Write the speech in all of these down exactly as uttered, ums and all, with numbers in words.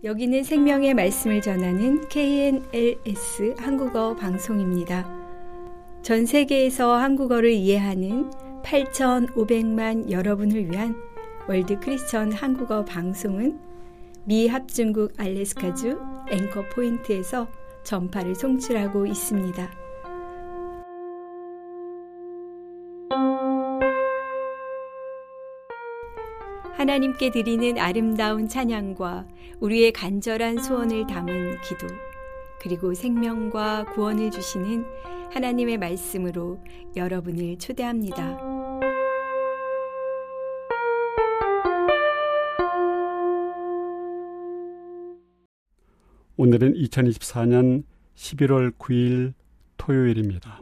여기는 생명의 말씀을 전하는 케이엔엘에스 한국어 방송입니다. 전 세계에서 한국어를 이해하는 팔천오백만 여러분을 위한 월드 크리스천 한국어 방송은 미 합중국 알래스카주 앵커 포인트에서 전파를 송출하고 있습니다. 하나님께 드리는 아름다운 찬양과 우리의 간절한 소원을 담은 기도, 그리고 생명과 구원을 주시는 하나님의 말씀으로 여러분을 초대합니다. 오늘은 이천이십사 년 십일월 구일 토요일입니다.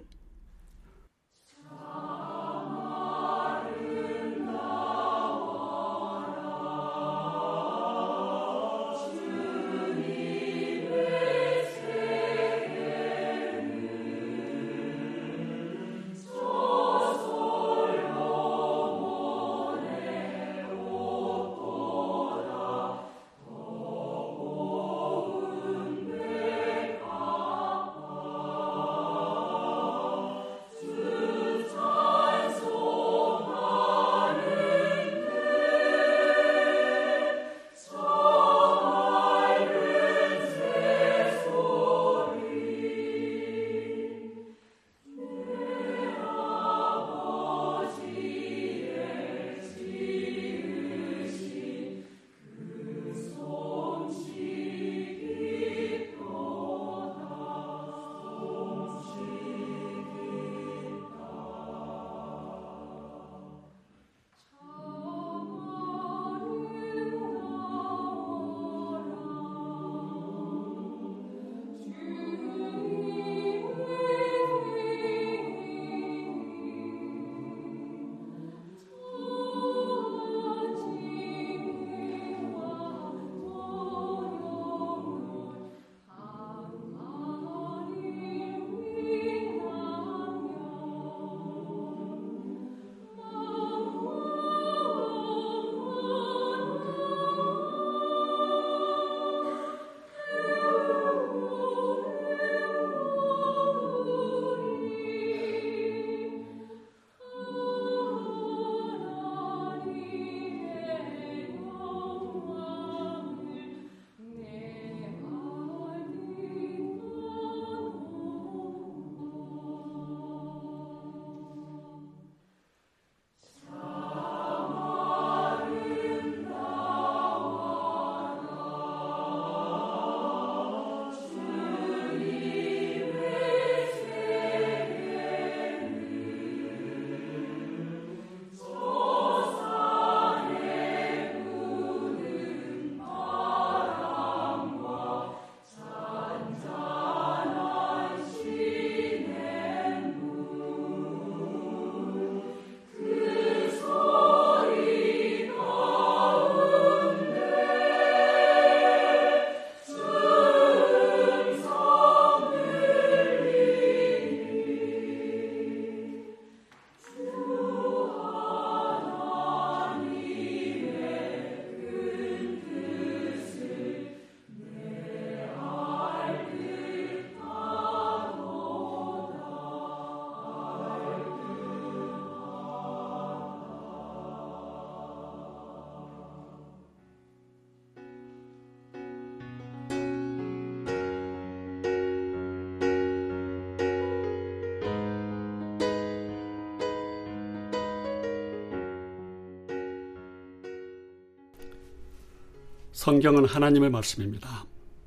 성경은 하나님의 말씀입니다.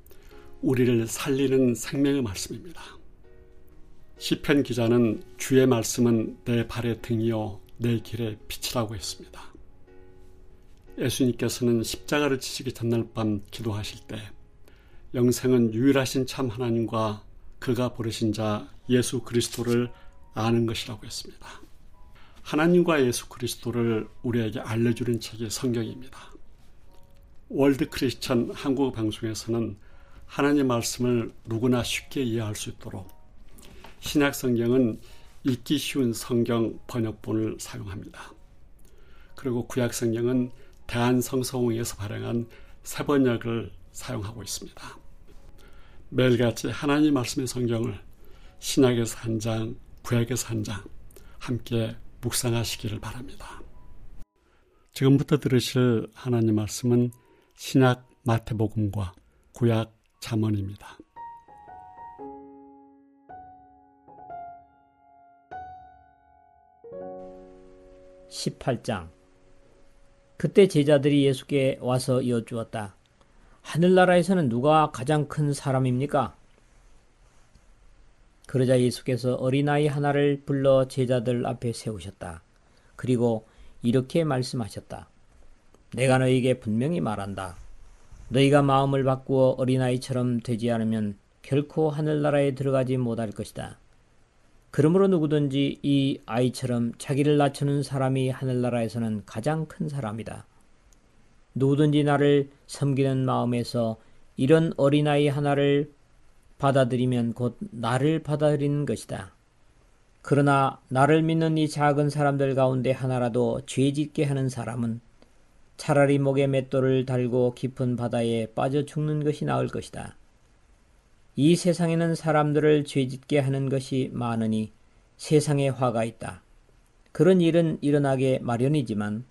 우리를 살리는 생명의 말씀입니다. 시편 기자는 주의 말씀은 내 발의 등이요 내 길의 빛이라고 했습니다. 예수님께서는 십자가를 지시기 전날 밤 기도하실 때 영생은 유일하신 참 하나님과 그가 부르신 자 예수 그리스도를 아는 것이라고 했습니다. 하나님과 예수 그리스도를 우리에게 알려주는 책이 성경입니다. 월드 크리스천 한국어 방송에서는 하나님 말씀을 누구나 쉽게 이해할 수 있도록 신약 성경은 읽기 쉬운 성경 번역본을 사용합니다. 그리고 구약 성경은 대한성서공회에서 발행한 세번역을 사용하고 있습니다. 매일같이 하나님 말씀의 성경을 신약에서 한 장, 구약에서 한 장 함께 묵상하시기를 바랍니다. 지금부터 들으실 하나님 말씀은 신약 마태복음과 구약 잠언입니다. 십팔 장. 그때 제자들이 예수께 와서 여쭈었다. 하늘나라에서는 누가 가장 큰 사람입니까? 그러자 예수께서 어린아이 하나를 불러 제자들 앞에 세우셨다. 그리고 이렇게 말씀하셨다. 내가 너희에게 분명히 말한다. 너희가 마음을 바꾸어 어린아이처럼 되지 않으면 결코 하늘나라에 들어가지 못할 것이다. 그러므로 누구든지 이 아이처럼 자기를 낮추는 사람이 하늘나라에서는 가장 큰 사람이다. 누구든지 나를 섬기는 마음에서 이런 어린아이 하나를 받아들이면 곧 나를 받아들이는 것이다. 그러나 나를 믿는 이 작은 사람들 가운데 하나라도 죄짓게 하는 사람은 차라리 목에 맷돌을 달고 깊은 바다에 빠져 죽는 것이 나을 것이다. 이 세상에는 사람들을 죄짓게 하는 것이 많으니 세상에 화가 있다. 그런 일은 일어나게 마련이지만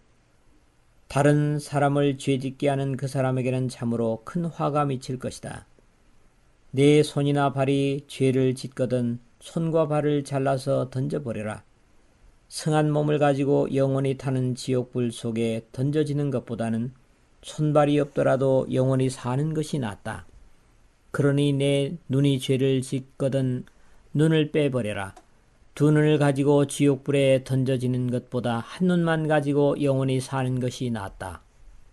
다른 사람을 죄짓게 하는 그 사람에게는 참으로 큰 화가 미칠 것이다. 내 손이나 발이 죄를 짓거든 손과 발을 잘라서 던져버려라. 성한 몸을 가지고 영원히 타는 지옥불 속에 던져지는 것보다는 손발이 없더라도 영원히 사는 것이 낫다. 그러니 내 눈이 죄를 짓거든 눈을 빼버려라. 두 눈을 가지고 지옥불에 던져지는 것보다 한 눈만 가지고 영원히 사는 것이 낫다.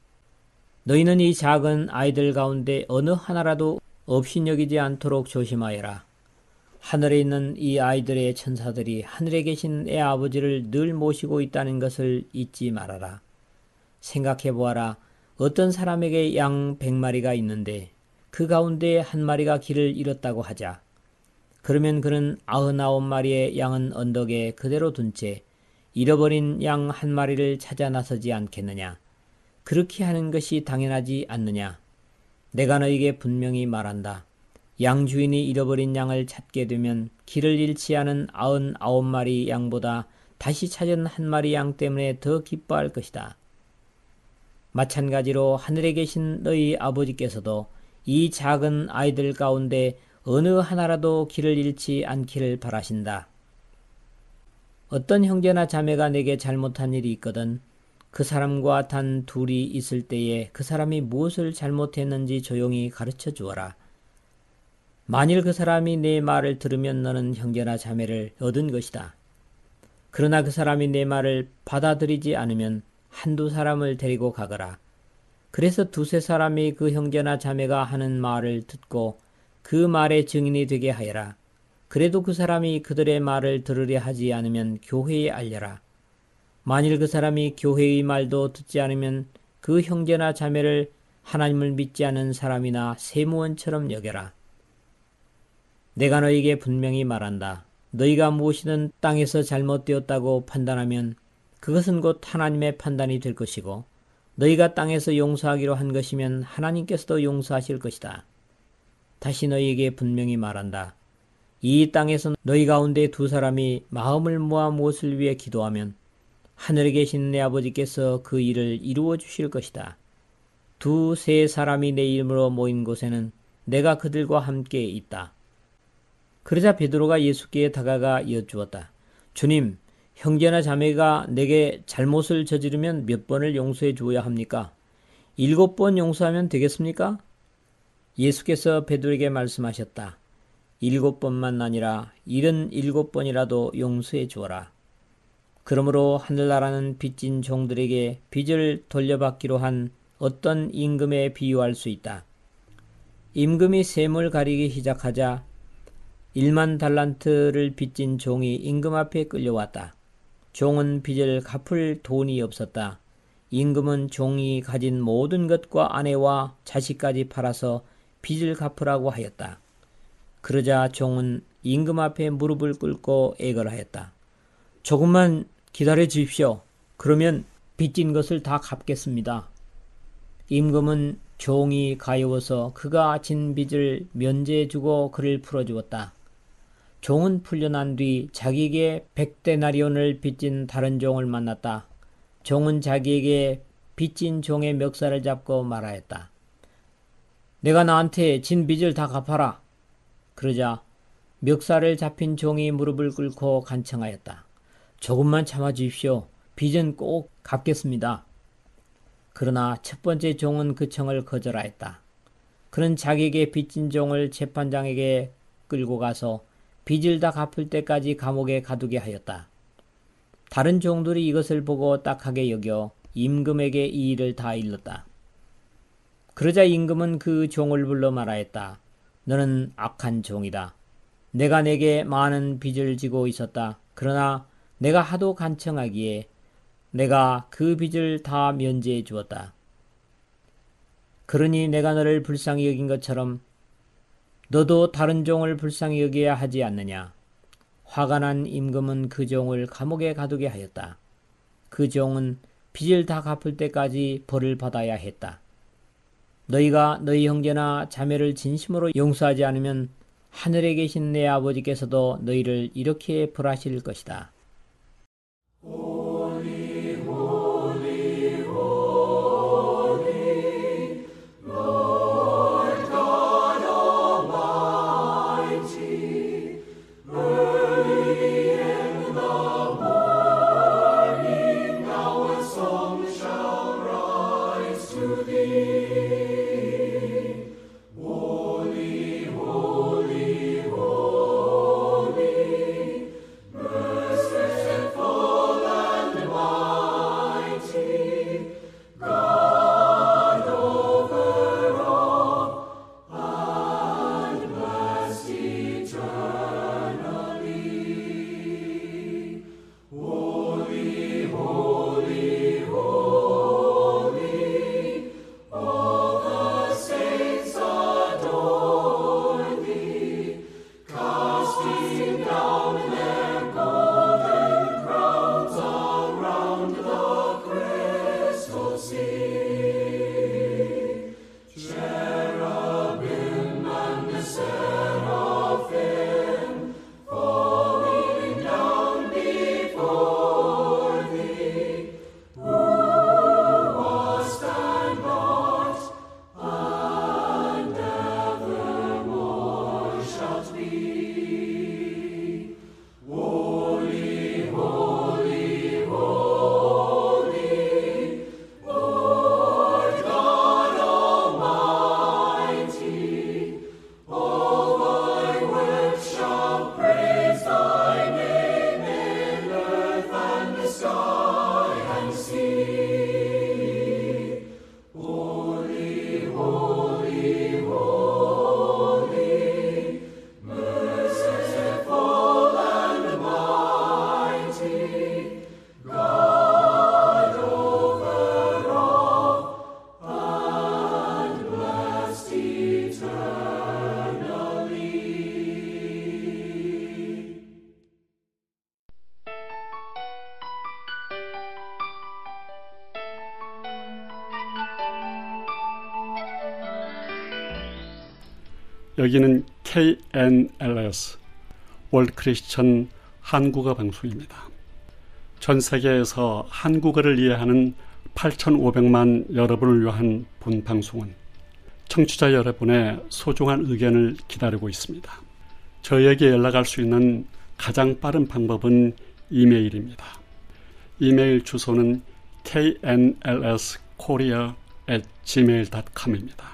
너희는 이 작은 아이들 가운데 어느 하나라도 업신여기지 않도록 조심하여라. 하늘에 있는 이 아이들의 천사들이 하늘에 계신 내 아버지를 늘 모시고 있다는 것을 잊지 말아라. 생각해보아라. 어떤 사람에게 양 백마리가 있는데 그 가운데 한 마리가 길을 잃었다고 하자. 그러면 그는 아흔아홉 마리의 양은 언덕에 그대로 둔 채 잃어버린 양 한 마리를 찾아 나서지 않겠느냐. 그렇게 하는 것이 당연하지 않느냐. 내가 너에게 분명히 말한다. 양 주인이 잃어버린 양을 찾게 되면 길을 잃지 않은 아흔아홉 마리 양보다 다시 찾은 한 마리 양 때문에 더 기뻐할 것이다. 마찬가지로 하늘에 계신 너희 아버지께서도 이 작은 아이들 가운데 어느 하나라도 길을 잃지 않기를 바라신다. 어떤 형제나 자매가 내게 잘못한 일이 있거든 그 사람과 단 둘이 있을 때에 그 사람이 무엇을 잘못했는지 조용히 가르쳐 주어라. 만일 그 사람이 내 말을 들으면 너는 형제나 자매를 얻은 것이다. 그러나 그 사람이 내 말을 받아들이지 않으면 한두 사람을 데리고 가거라. 그래서 두세 사람이 그 형제나 자매가 하는 말을 듣고 그 말의 증인이 되게 하여라. 그래도 그 사람이 그들의 말을 들으려 하지 않으면 교회에 알려라. 만일 그 사람이 교회의 말도 듣지 않으면 그 형제나 자매를 하나님을 믿지 않는 사람이나 세무원처럼 여겨라. 내가 너희에게 분명히 말한다. 너희가 무엇이든 땅에서 잘못되었다고 판단하면 그것은 곧 하나님의 판단이 될 것이고 너희가 땅에서 용서하기로 한 것이면 하나님께서도 용서하실 것이다. 다시 너희에게 분명히 말한다. 이 땅에서 너희 가운데 두 사람이 마음을 모아 무엇을 위해 기도하면 하늘에 계신 내 아버지께서 그 일을 이루어 주실 것이다. 두세 사람이 내 이름으로 모인 곳에는 내가 그들과 함께 있다. 그러자 베드로가 예수께 다가가 여쭈었다. 주님, 형제나 자매가 내게 잘못을 저지르면 몇 번을 용서해 주어야 합니까? 일곱 번 용서하면 되겠습니까? 예수께서 베드로에게 말씀하셨다. 일곱 번만 아니라 일흔 일곱 번이라도 용서해 주어라. 그러므로 하늘나라는 빚진 종들에게 빚을 돌려받기로 한 어떤 임금에 비유할 수 있다. 임금이 셈을 가리기 시작하자 일만 달란트를 빚진 종이 임금 앞에 끌려왔다. 종은 빚을 갚을 돈이 없었다. 임금은 종이 가진 모든 것과 아내와 자식까지 팔아서 빚을 갚으라고 하였다. 그러자 종은 임금 앞에 무릎을 꿇고 애걸하였다. 조금만 기다려 주십시오. 그러면 빚진 것을 다 갚겠습니다. 임금은 종이 가여워서 그가 진 빚을 면제해주고 그를 풀어주었다. 종은 풀려난 뒤 자기에게 백데나리온을 빚진 다른 종을 만났다. 종은 자기에게 빚진 종의 멱살을 잡고 말하였다. 내가 나한테 진 빚을 다 갚아라. 그러자 멱살을 잡힌 종이 무릎을 꿇고 간청하였다. 조금만 참아주십시오. 빚은 꼭 갚겠습니다. 그러나 첫 번째 종은 그 청을 거절하였다. 그는 자기에게 빚진 종을 재판장에게 끌고 가서 빚을 다 갚을 때까지 감옥에 가두게 하였다. 다른 종들이 이것을 보고 딱하게 여겨 임금에게 이 일을 다 일렀다. 그러자 임금은 그 종을 불러 말하였다. 너는 악한 종이다. 내가 내게 많은 빚을 지고 있었다. 그러나 내가 하도 간청하기에 내가 그 빚을 다 면제해 주었다. 그러니 내가 너를 불쌍히 여긴 것처럼 너도 다른 종을 불쌍히 여겨야 하지 않느냐. 화가 난 임금은 그 종을 감옥에 가두게 하였다. 그 종은 빚을 다 갚을 때까지 벌을 받아야 했다. 너희가 너희 형제나 자매를 진심으로 용서하지 않으면 하늘에 계신 내 아버지께서도 너희를 이렇게 벌하실 것이다. 여기는 케이엔엘에스 월드 크리스천 한국어 방송입니다. 전 세계에서 한국어를 이해하는 팔천오백만 여러분을 위한 본 방송은 청취자 여러분의 소중한 의견을 기다리고 있습니다. 저희에게 연락할 수 있는 가장 빠른 방법은 이메일입니다. 이메일 주소는 케이엔엘에스 코리아 앳 지메일 닷 컴입니다.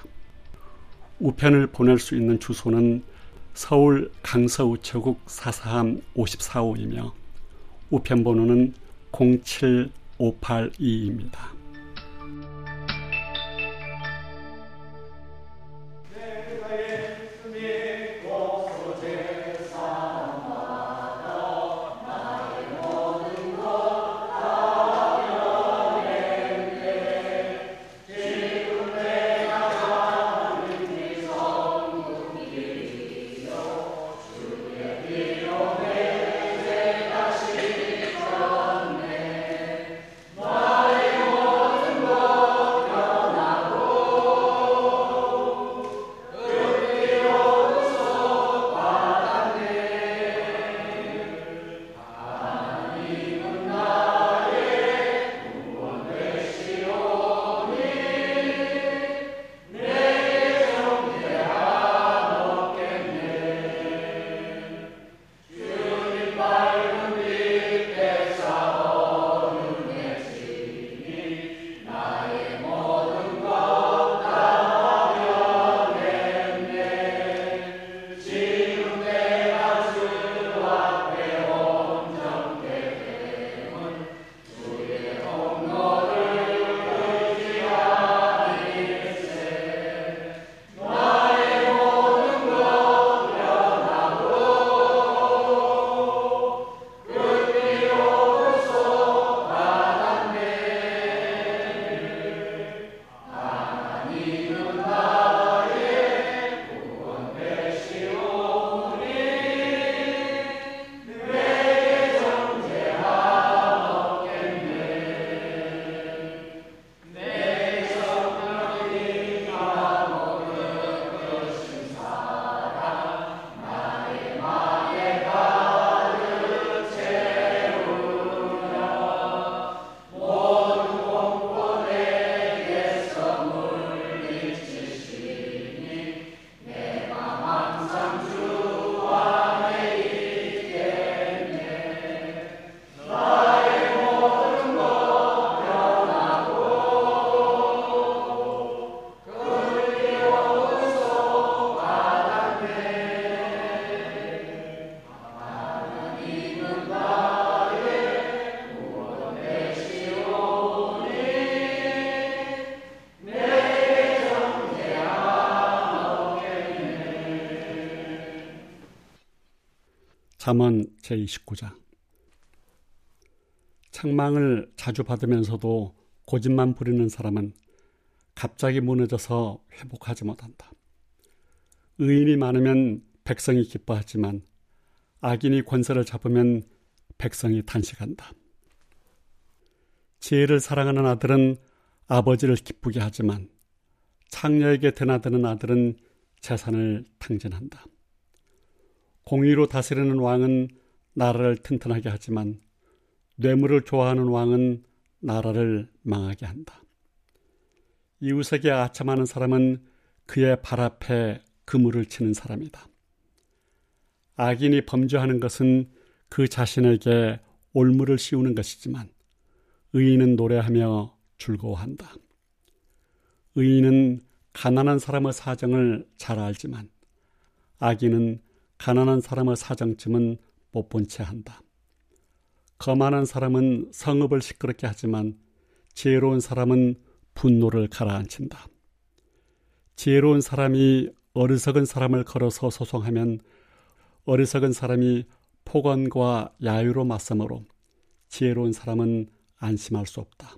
우편을 보낼 수 있는 주소는 서울 강서우체국 사사함 오십사호이며 우편번호는 공칠오팔이입니다. 나의 잠언 제이십구 장. 책망을 자주 받으면서도 고집만 부리는 사람은 갑자기 무너져서 회복하지 못한다. 의인이 많으면 백성이 기뻐하지만 악인이 권세를 잡으면 백성이 탄식한다. 지혜를 사랑하는 아들은 아버지를 기쁘게 하지만 창녀에게 드나드는 아들은 재산을 탕진한다. 공의로 다스리는 왕은 나라를 튼튼하게 하지만 뇌물을 좋아하는 왕은 나라를 망하게 한다. 이웃에게 아첨하는 사람은 그의 발 앞에 그물을 치는 사람이다. 악인이 범죄하는 것은 그 자신에게 올무를 씌우는 것이지만 의인은 노래하며 즐거워한다. 의인은 가난한 사람의 사정을 잘 알지만 악인은 가난한 사람의 사정쯤은 못 본 채 한다. 거만한 사람은 성읍을 시끄럽게 하지만 지혜로운 사람은 분노를 가라앉힌다. 지혜로운 사람이 어리석은 사람을 걸어서 소송하면 어리석은 사람이 폭언과 야유로 맞서므로 지혜로운 사람은 안심할 수 없다.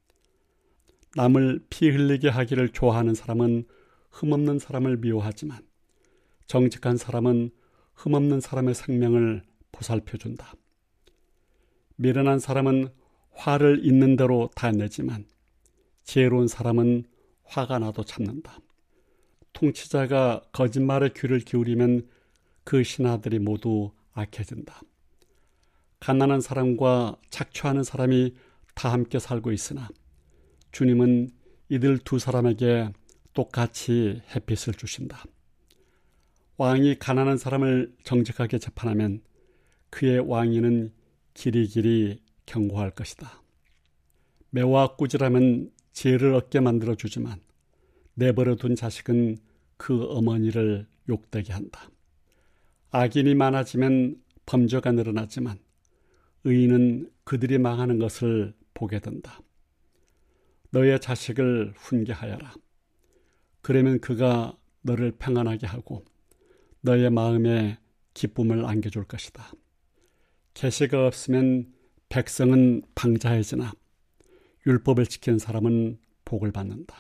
남을 피 흘리게 하기를 좋아하는 사람은 흠없는 사람을 미워하지만 정직한 사람은 흠없는 사람의 생명을 보살펴준다. 미련한 사람은 화를 있는 대로 다 내지만 지혜로운 사람은 화가 나도 참는다. 통치자가 거짓말에 귀를 기울이면 그 신하들이 모두 악해진다. 가난한 사람과 착취하는 사람이 다 함께 살고 있으나 주님은 이들 두 사람에게 똑같이 햇빛을 주신다. 왕이 가난한 사람을 정직하게 재판하면 그의 왕위는 길이길이 견고할 것이다. 매와 꾸지람은 지혜를 얻게 만들어주지만 내버려둔 자식은 그 어머니를 욕되게 한다. 악인이 많아지면 범죄가 늘어나지만 의인은 그들이 망하는 것을 보게 된다. 너의 자식을 훈계하여라. 그러면 그가 너를 평안하게 하고 너의 마음에 기쁨을 안겨줄 것이다. 계시가 없으면 백성은 방자해지나 율법을 지키는 사람은 복을 받는다.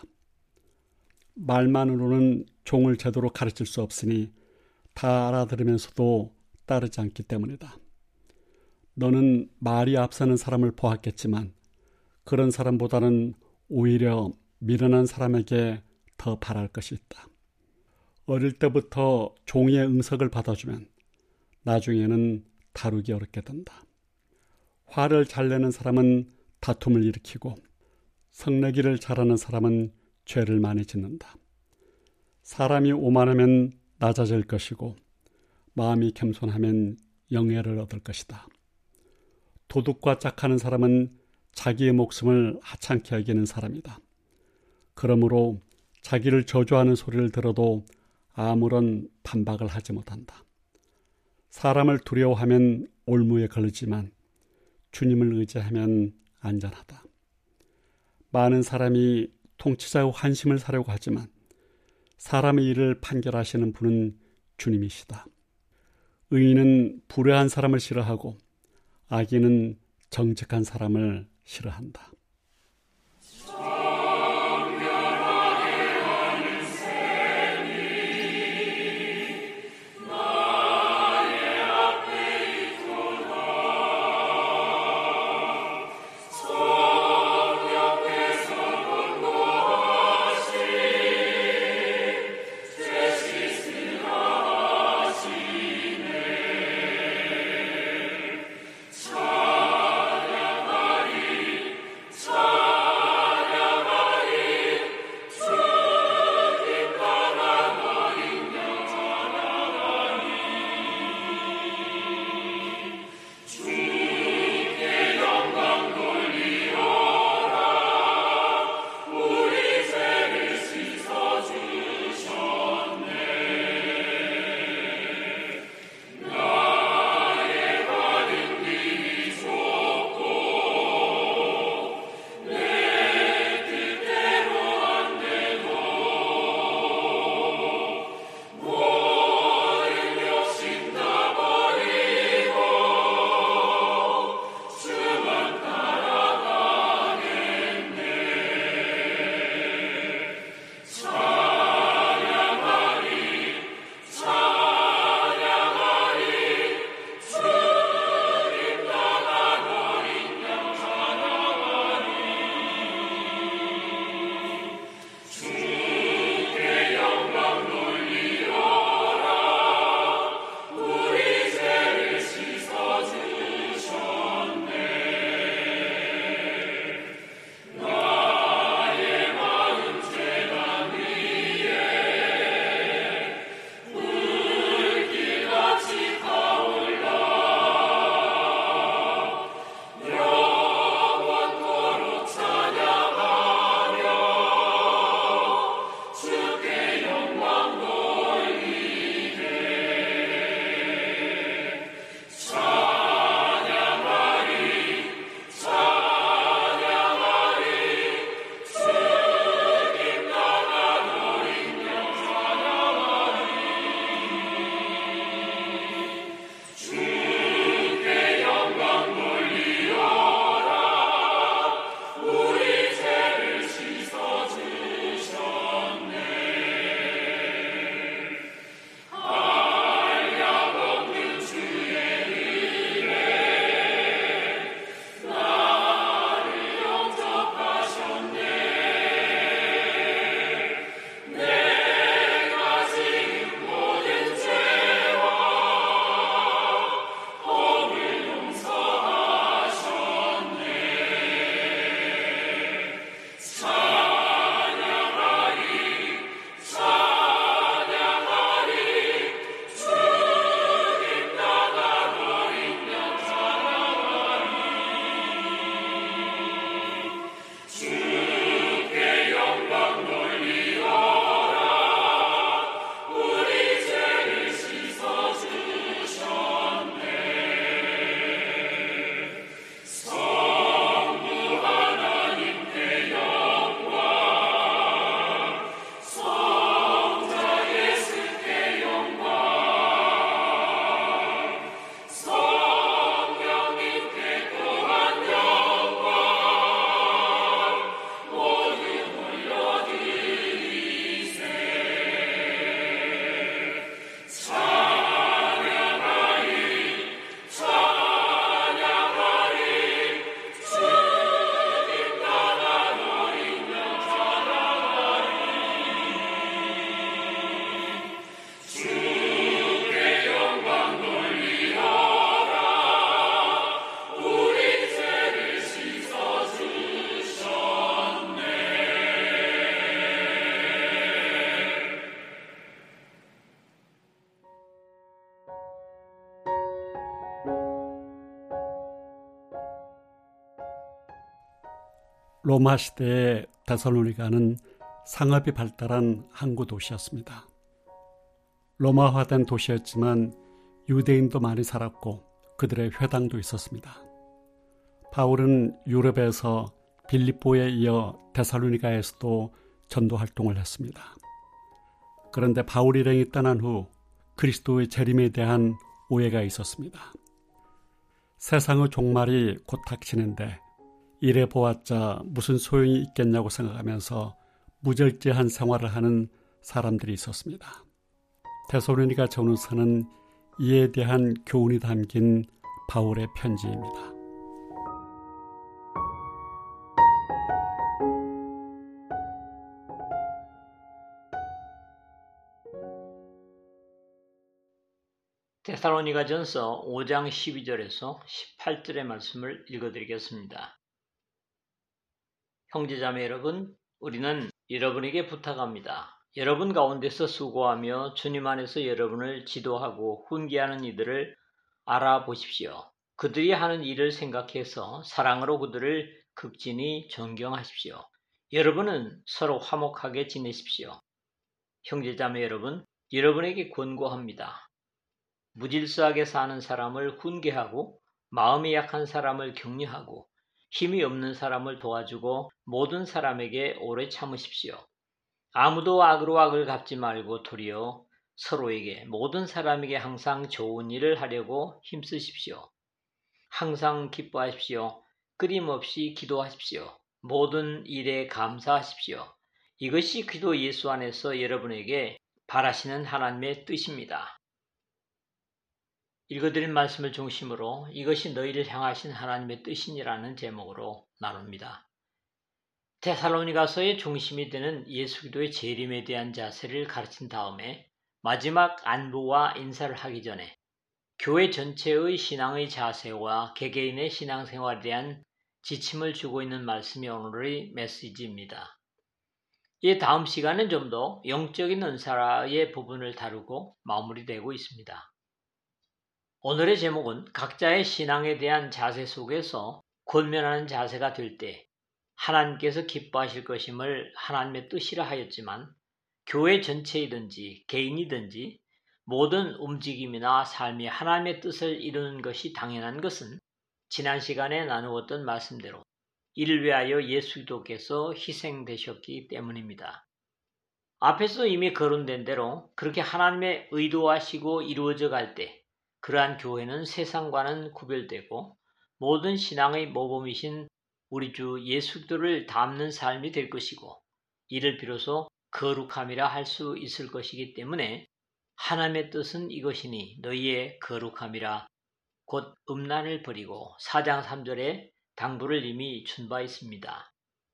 말만으로는 종을 제대로 가르칠 수 없으니 다 알아들으면서도 따르지 않기 때문이다. 너는 말이 앞서는 사람을 보았겠지만 그런 사람보다는 오히려 미련한 사람에게 더 바랄 것이 있다. 어릴 때부터 종의 응석을 받아주면 나중에는 다루기 어렵게 된다. 화를 잘 내는 사람은 다툼을 일으키고 성내기를 잘하는 사람은 죄를 많이 짓는다. 사람이 오만하면 낮아질 것이고 마음이 겸손하면 영예를 얻을 것이다. 도둑과 짝하는 사람은 자기의 목숨을 하찮게 여기는 사람이다. 그러므로 자기를 저주하는 소리를 들어도 아무런 반박을 하지 못한다. 사람을 두려워하면 올무에 걸리지만 주님을 의지하면 안전하다. 많은 사람이 통치자의 환심을 사려고 하지만 사람의 일을 판결하시는 분은 주님이시다. 의인은 불의한 사람을 싫어하고 악인은 정직한 사람을 싫어한다. 로마 시대의 데살로니가는 상업이 발달한 항구 도시였습니다. 로마화된 도시였지만 유대인도 많이 살았고 그들의 회당도 있었습니다. 바울은 유럽에서 빌립보에 이어 데살로니가에서도 전도 활동을 했습니다. 그런데 바울 일행이 떠난 후 그리스도의 재림에 대한 오해가 있었습니다. 세상의 종말이 곧 닥치는데 이래 보았자 무슨 소용이 있겠냐고 생각하면서 무절제한 생활을 하는 사람들이 있었습니다. 데살로니가 전후서는 이에 대한 교훈이 담긴 바울의 편지입니다. 데살로니가전서 오 장 십이 절에서 십팔 절의 말씀을 읽어드리겠습니다. 형제자매 여러분, 우리는 여러분에게 부탁합니다. 여러분 가운데서 수고하며 주님 안에서 여러분을 지도하고 훈계하는 이들을 알아보십시오. 그들이 하는 일을 생각해서 사랑으로 그들을 극진히 존경하십시오. 여러분은 서로 화목하게 지내십시오. 형제자매 여러분, 여러분에게 권고합니다. 무질서하게 사는 사람을 훈계하고 마음이 약한 사람을 격려하고 힘이 없는 사람을 도와주고 모든 사람에게 오래 참으십시오. 아무도 악으로 악을 갚지 말고 도리어 서로에게 모든 사람에게 항상 좋은 일을 하려고 힘쓰십시오. 항상 기뻐하십시오. 끊임없이 기도하십시오. 모든 일에 감사하십시오. 이것이 그리스도 예수 안에서 여러분에게 바라시는 하나님의 뜻입니다. 읽어드린 말씀을 중심으로 이것이 너희를 향하신 하나님의 뜻이니라는 제목으로 나눕니다. 데살로니가서의 중심이 되는 예수 그리스도의 재림에 대한 자세를 가르친 다음에 마지막 안부와 인사를 하기 전에 교회 전체의 신앙의 자세와 개개인의 신앙생활에 대한 지침을 주고 있는 말씀이 오늘의 메시지입니다. 이 다음 시간은 좀 더 영적인 은사의 부분을 다루고 마무리되고 있습니다. 오늘의 제목은 각자의 신앙에 대한 자세 속에서 권면하는 자세가 될 때 하나님께서 기뻐하실 것임을 하나님의 뜻이라 하였지만 교회 전체이든지 개인이든지 모든 움직임이나 삶이 하나님의 뜻을 이루는 것이 당연한 것은 지난 시간에 나누었던 말씀대로 이를 위하여 예수 그리스도께서 희생되셨기 때문입니다. 앞에서 이미 거론된 대로 그렇게 하나님의 의도하시고 이루어져 갈 때 그러한 교회는 세상과는 구별되고 모든 신앙의 모범이신 우리 주 예수 그리스도를 닮는 삶이 될 것이고 이를 비로소 거룩함이라 할 수 있을 것이기 때문에 하나님의 뜻은 이것이니 너희의 거룩함이라 곧 음란을 버리고 사 장 삼 절에 당부를 이미 준 바 있습니다.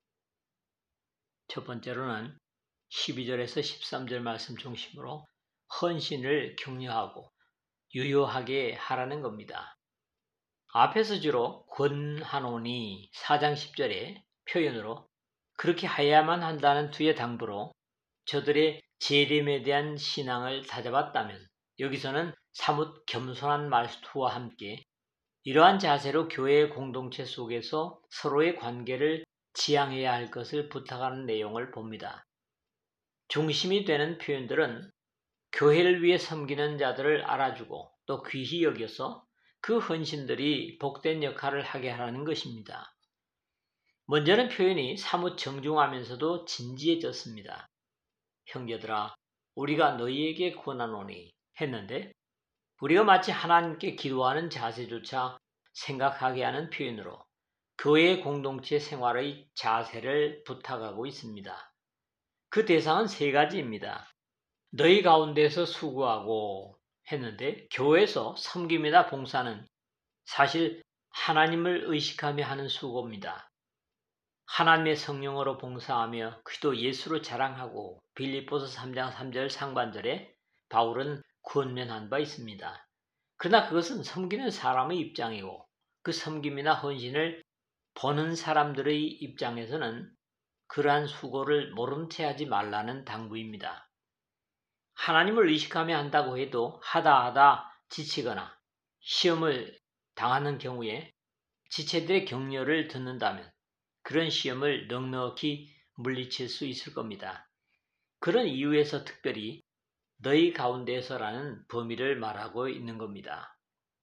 첫 번째로는 십이 절에서 십삼 절 말씀 중심으로 헌신을 격려하고 유효하게 하라는 겁니다. 앞에서 주로 권하노니 사 장 십 절의 표현으로 그렇게 해야만 한다는 뒤의 당부로 저들의 재림에 대한 신앙을 다잡았다면 여기서는 사뭇 겸손한 말투와 함께 이러한 자세로 교회의 공동체 속에서 서로의 관계를 지향해야 할 것을 부탁하는 내용을 봅니다. 중심이 되는 표현들은 교회를 위해 섬기는 자들을 알아주고 또 귀히 여겨서 그 헌신들이 복된 역할을 하게 하라는 것입니다. 먼저는 표현이 사뭇 정중하면서도 진지해졌습니다. 형제들아, 우리가 너희에게 권하노니 했는데 우리가 마치 하나님께 기도하는 자세조차 생각하게 하는 표현으로 교회 공동체 생활의 자세를 부탁하고 있습니다. 그 대상은 세 가지입니다. 너희 가운데서 수고하고 했는데 교회에서 섬김이나 봉사는 사실 하나님을 의식하며 하는 수고입니다. 하나님의 성령으로 봉사하며 그리스도 예수로 자랑하고 빌립보서 삼 장 삼 절 상반절에 바울은 권면한 바 있습니다. 그러나 그것은 섬기는 사람의 입장이고 그 섬김이나 헌신을 보는 사람들의 입장에서는 그러한 수고를 모른 채 하지 말라는 당부입니다. 하나님을 의식하며 한다고 해도 하다 하다 지치거나 시험을 당하는 경우에 지체들의 격려를 듣는다면 그런 시험을 넉넉히 물리칠 수 있을 겁니다. 그런 이유에서 특별히 너희 가운데서라는 범위를 말하고 있는 겁니다.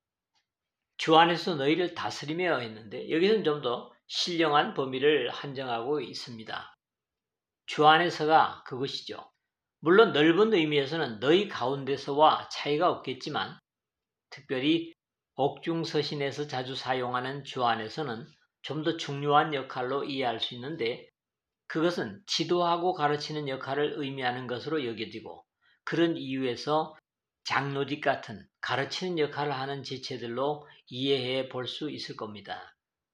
주 안에서 너희를 다스리며 했는데 여기서는 좀 더 신령한 범위를 한정하고 있습니다. 주 안에서가 그것이죠. 물론 넓은 의미에서는 너희 가운데서와 차이가 없겠지만 특별히 옥중서신에서 자주 사용하는 주 안에서는 좀 더 중요한 역할로 이해할 수 있는데 그것은 지도하고 가르치는 역할을 의미하는 것으로 여겨지고 그런 이유에서 장로직 같은 가르치는 역할을 하는 지체들로 이해해 볼 수 있을 겁니다.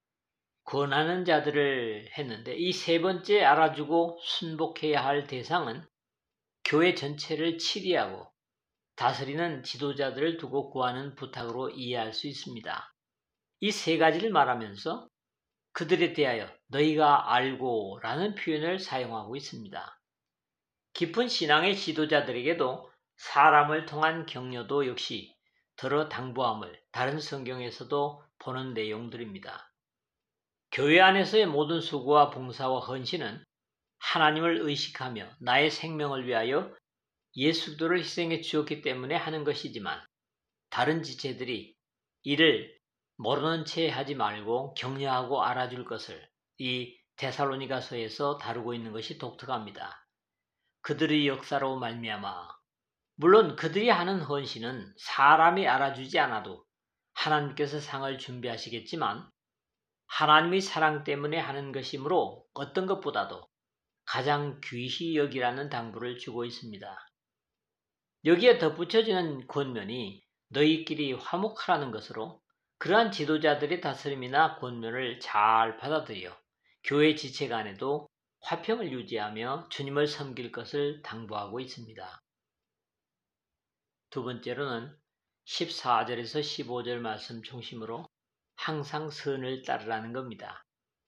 권하는 자들을 했는데 이 세 번째 알아주고 순복해야 할 대상은 교회 전체를 치리하고 다스리는 지도자들을 두고 구하는 부탁으로 이해할 수 있습니다. 이 세 가지를 말하면서 그들에 대하여 너희가 알고 라는 표현을 사용하고 있습니다. 깊은 신앙의 지도자들에게도 사람을 통한 격려도 역시 더러 당부함을 다른 성경에서도 보는 내용들입니다. 교회 안에서의 모든 수고와 봉사와 헌신은 하나님을 의식하며 나의 생명을 위하여 예수 그리스도를 희생해 주었기 때문에 하는 것이지만 다른 지체들이 이를 모르는 채 하지 말고 격려하고 알아줄 것을 이 데살로니가서에서 다루고 있는 것이 독특합니다. 그들의 역사로 말미암아 물론 그들이 하는 헌신은 사람이 알아주지 않아도 하나님께서 상을 준비하시겠지만 하나님의 사랑 때문에 하는 것이므로 어떤 것보다도 가장 귀히 여기라는 당부를 주고 있습니다. 여기에 덧붙여지는 권면이 너희끼리 화목하라는 것으로 그러한 지도자들의 다스림이나 권면을 잘 받아들여 교회 지체 간에도 화평을 유지하며 주님을 섬길 것을 당부하고 있습니다. 두 번째로는 십사 절에서 십오 절 말씀 중심으로 항상 선을 따르라는 겁니다.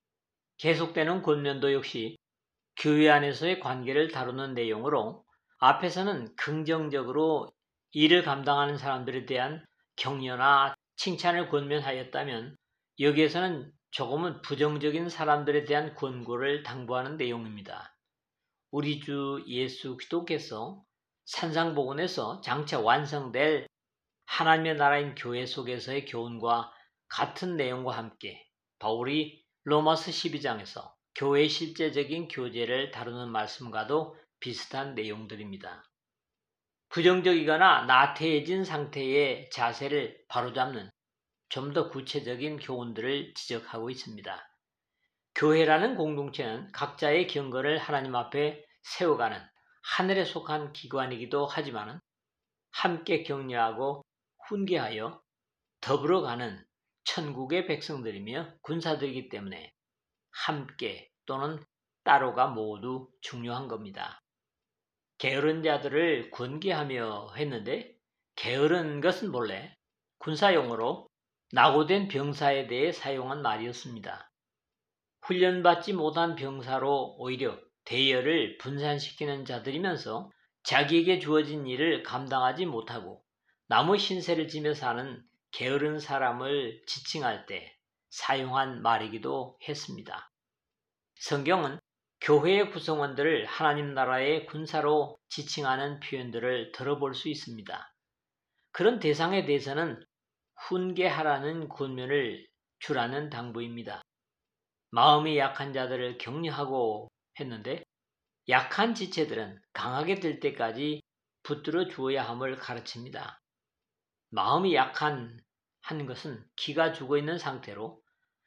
계속되는 권면도 역시 교회 안에서의 관계를 다루는 내용으로 앞에서는 긍정적으로 일을 감당하는 사람들에 대한 격려나 칭찬을 권면하였다면 여기에서는 조금은 부정적인 사람들에 대한 권고를 당부하는 내용입니다. 우리 주 예수 그리스도께서 산상복음에서 장차 완성될 하나님의 나라인 교회 속에서의 교훈과 같은 내용과 함께 바울이 로마서 십이 장에서 교회의 실제적인 교제를 다루는 말씀과도 비슷한 내용들입니다. 부정적이거나 나태해진 상태의 자세를 바로잡는 좀 더 구체적인 교훈들을 지적하고 있습니다. 교회라는 공동체는 각자의 경건을 하나님 앞에 세워가는 하늘에 속한 기관이기도 하지만 함께 격려하고 훈계하여 더불어가는 천국의 백성들이며 군사들이기 때문에 함께 또는 따로가 모두 중요한 겁니다. 게으른 자들을 권계하며 했는데 게으른 것은 본래 군사용어로 낙오된 병사에 대해 사용한 말이었습니다. 훈련받지 못한 병사로 오히려 대열을 분산시키는 자들이면서 자기에게 주어진 일을 감당하지 못하고 남의 신세를 지며 사는 게으른 사람을 지칭할 때 사용한 말이기도 했습니다. 성경은 교회의 구성원들을 하나님 나라의 군사로 지칭하는 표현들을 들어볼 수 있습니다. 그런 대상에 대해서는 훈계하라는 권면을 주라는 당부입니다. 마음이 약한 자들을 격려하고 했는데 약한 지체들은 강하게 될 때까지 붙들어 주어야 함을 가르칩니다. 마음이 약한 한 것은 기가 죽어있는 상태로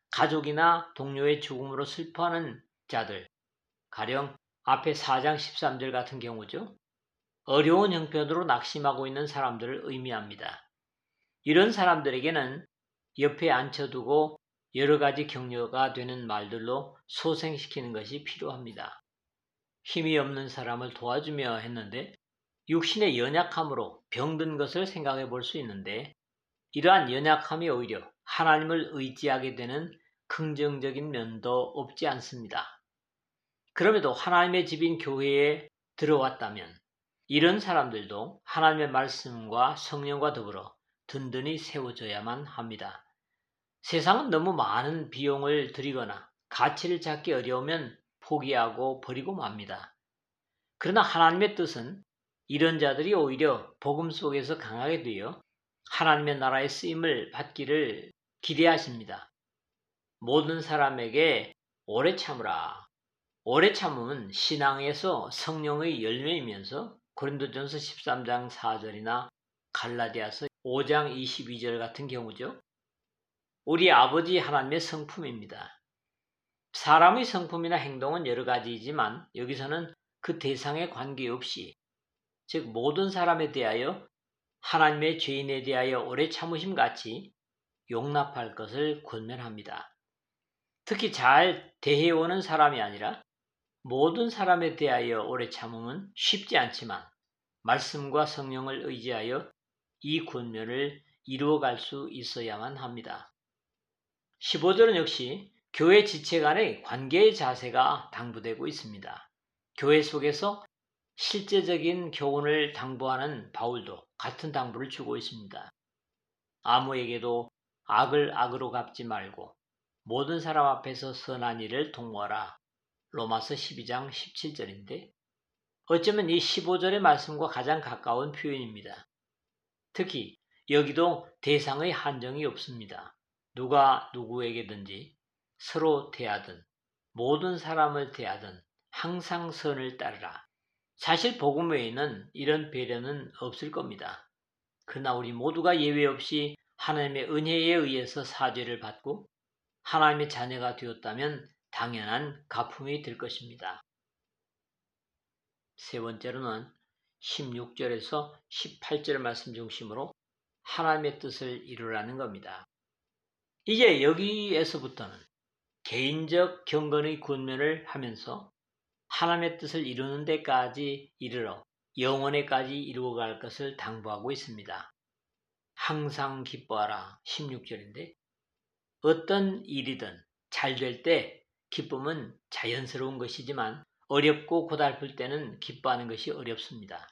가족이나 동료의 죽음으로 슬퍼하는 자들, 가령 앞에 사 장 십삼 절 같은 경우죠. 어려운 형편으로 낙심하고 있는 사람들을 의미합니다. 이런 사람들에게는 옆에 앉혀두고 여러 가지 격려가 되는 말들로 소생시키는 것이 필요합니다. 힘이 없는 사람을 도와주며 했는데 육신의 연약함으로 병든 것을 생각해 볼 수 있는데 이러한 연약함이 오히려 하나님을 의지하게 되는 긍정적인 면도 없지 않습니다. 그럼에도 하나님의 집인 교회에 들어왔다면 이런 사람들도 하나님의 말씀과 성령과 더불어 든든히 세워져야만 합니다. 세상은 너무 많은 비용을 들이거나 가치를 찾기 어려우면 포기하고 버리고 맙니다. 그러나 하나님의 뜻은 이런 자들이 오히려 복음 속에서 강하게 되어 하나님의 나라의 쓰임을 받기를 기대하십니다. 모든 사람에게 오래 참으라. 오래 참음은 신앙에서 성령의 열매이면서 고린도전서 십삼 장 사 절이나 갈라디아서 오 장 이십이 절 같은 경우죠. 우리 아버지 하나님의 성품입니다. 사람의 성품이나 행동은 여러 가지이지만 여기서는 그 대상에 관계없이, 즉 모든 사람에 대하여 하나님의 죄인에 대하여 오래 참으심 같이 용납할 것을 권면합니다. 특히 잘 대해오는 사람이 아니라 모든 사람에 대하여 오래 참음은 쉽지 않지만 말씀과 성령을 의지하여 이 권면을 이루어갈 수 있어야만 합니다. 십오 절은 역시 교회 지체 간의 관계의 자세가 당부되고 있습니다. 교회 속에서 실제적인 교훈을 당부하는 바울도 같은 당부를 주고 있습니다. 아무에게도 악을 악으로 갚지 말고 모든 사람 앞에서 선한 일을 통모하라. 로마서 십이 장 십칠 절인데 어쩌면 이 십오 절의 말씀과 가장 가까운 표현입니다. 특히 여기도 대상의 한정이 없습니다. 누가 누구에게든지 서로 대하든 모든 사람을 대하든 항상 선을 따르라. 사실 복음 외에는 이런 배려는 없을 겁니다. 그러나 우리 모두가 예외 없이 하나님의 은혜에 의해서 사죄를 받고 하나님의 자녀가 되었다면 당연한 가품이 될 것입니다. 세 번째로는 십육 절에서 십팔 절 말씀 중심으로 하나님의 뜻을 이루라는 겁니다. 이제 여기에서부터는 개인적 경건의 권면을 하면서 하나님의 뜻을 이루는 데까지 이르러 영원에까지 이루어갈 것을 당부하고 있습니다. 항상 기뻐하라 십육 절인데 어떤 일이든 잘 될 때 기쁨은 자연스러운 것이지만 어렵고 고달플 때는 기뻐하는 것이 어렵습니다.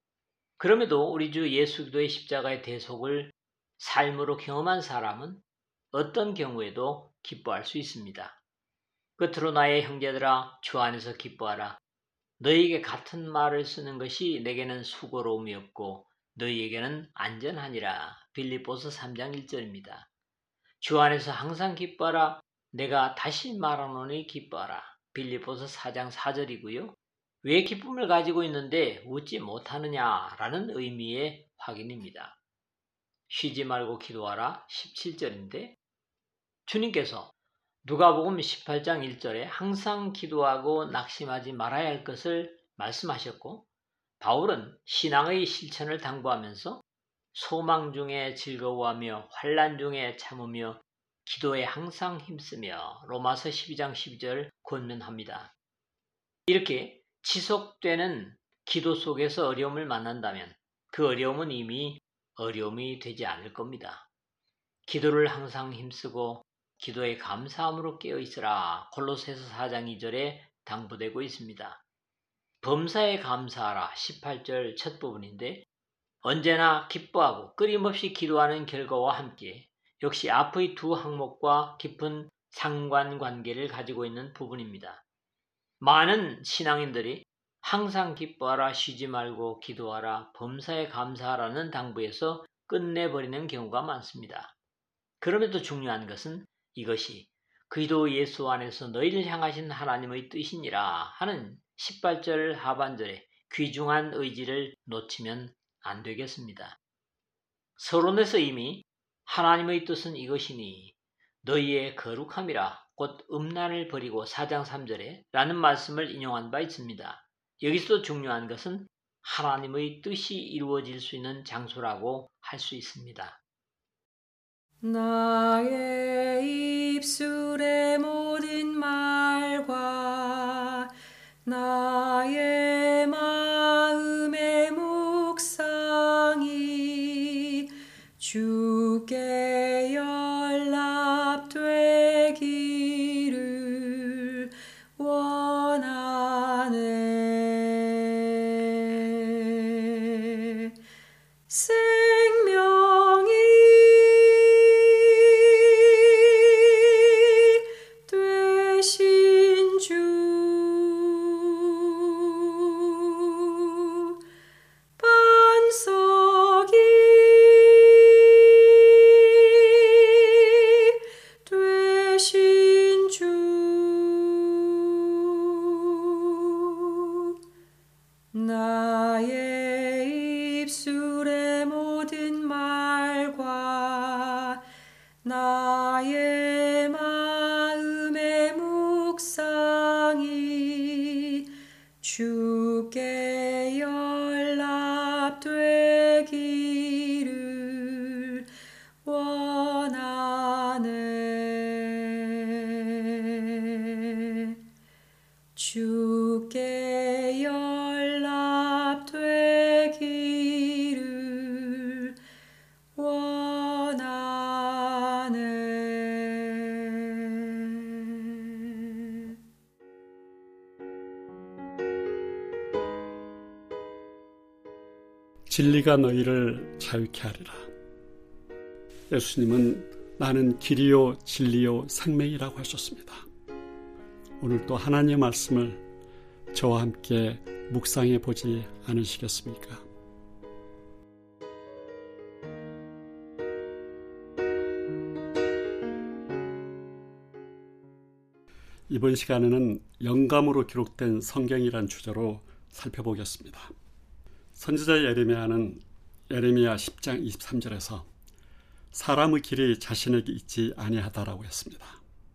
그럼에도 우리 주 예수 그리스도의 십자가의 대속을 삶으로 경험한 사람은 어떤 경우에도 기뻐할 수 있습니다. 끝으로 나의 형제들아 주 안에서 기뻐하라. 너희에게 같은 말을 쓰는 것이 내게는 수고로움이 없고 너희에게는 안전하니라. 빌립보서 삼 장 일 절입니다. 주 안에서 항상 기뻐하라. 내가 다시 말하노니 기뻐하라. 빌립보서 사 장 사 절이고요. 왜 기쁨을 가지고 있는데 웃지 못하느냐라는 의미의 확인입니다. 쉬지 말고 기도하라. 십칠 절인데 주님께서 누가복음 십팔 장 일 절에 항상 기도하고 낙심하지 말아야 할 것을 말씀하셨고 바울은 신앙의 실천을 당부하면서 소망 중에 즐거워하며 환난 중에 참으며 기도에 항상 힘쓰며 로마서 십이 장 십이 절 권면합니다. 이렇게 지속되는 기도 속에서 어려움을 만난다면 그 어려움은 이미 어려움이 되지 않을 겁니다. 기도를 항상 힘쓰고 기도에 감사함으로 깨어있으라. 골로새서 사 장 이 절에 당부되고 있습니다. 범사에 감사하라. 십팔 절 첫 부분인데 언제나 기뻐하고 끊임없이 기도하는 결과와 함께 역시 앞의 두 항목과 깊은 상관관계를 가지고 있는 부분입니다. 많은 신앙인들이 항상 기뻐하라, 쉬지 말고 기도하라, 범사에 감사하라는 당부에서 끝내버리는 경우가 많습니다. 그럼에도 중요한 것은 이것이 그리스도 예수 안에서 너희를 향하신 하나님의 뜻이니라 하는 십팔 절 하반절의 귀중한 의지를 놓치면 안 되겠습니다. 서론에서 이미 하나님의 뜻은 이것이니 너희의 거룩함이라 곧 음란을 버리고 사 장 삼 절에 라는 말씀을 인용한 바 있습니다. 여기서도 중요한 것은 하나님의 뜻이 이루어질 수 있는 장소라고 할 수 있습니다. 나의 입술의 모든 말과 나의 마음의 묵상이 주께 연락되기를 원하네. 생명이 되시 결과 나의 마음의 묵상이 주께 연락되기를 원하네. 주께 연락되기를 원하네. 진리가 너희를 자유케 하리라. 예수님은 나는 길이요 진리요 생명이라고 하셨습니다. 오늘도 하나님의 말씀을 저와 함께 묵상해 보지 않으시겠습니까? 이번 시간에는 영감으로 기록된 성경이란 주제로 살펴보겠습니다. 선지자 예레미야는 예레미야 십 장 이십삼 절에서 사람의 길이 자신에게 있지 아니하다라고 했습니다.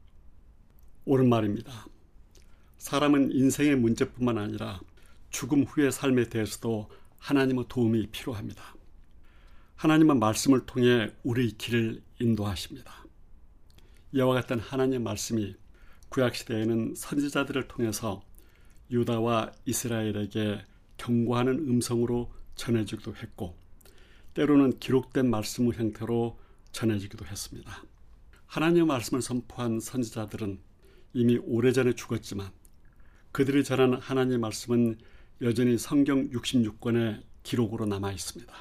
옳은 말입니다. 사람은 인생의 문제뿐만 아니라 죽음 후의 삶에 대해서도 하나님의 도움이 필요합니다. 하나님은 말씀을 통해 우리의 길을 인도하십니다. 이와 같은 하나님의 말씀이 구약시대에는 선지자들을 통해서 유다와 이스라엘에게 경고하는 음성으로 전해지기도 했고, 때로는 기록된 말씀의 형태로 전해지기도 했습니다. 하나님의 말씀을 선포한 선지자들은 이미 오래전에 죽었지만 그들이 전한 하나님의 말씀은 여전히 성경 육십육 권의 기록으로 남아 있습니다.